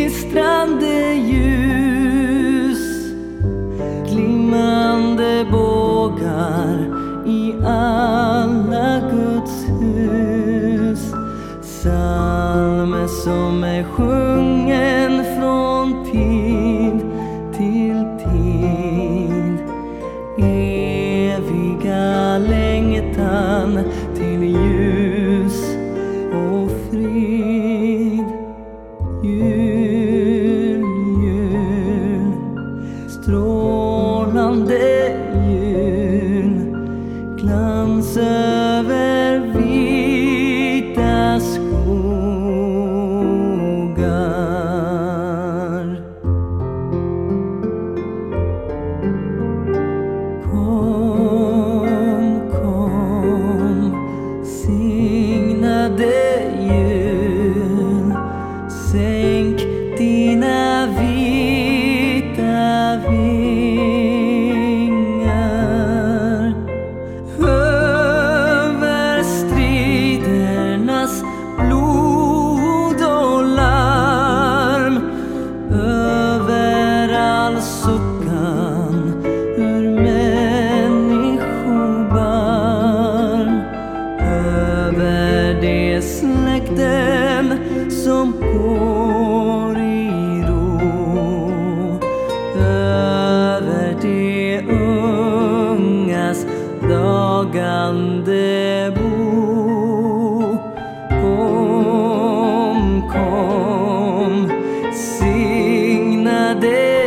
gnistrande ljus, glimmande bågar i alla Guds hus. Psalmer som är sjungen från tid till tid, eviga längtan till ljus och frid. Jul, jul, strålande jul, glans över vita skogar. Kom, kom, signade jul, sänk dina vita vingar över stridernas blod och larm, över all suckan ur människobarm, över de släkten som går i ro, över de ungas dagande bo. Kom, kom, signade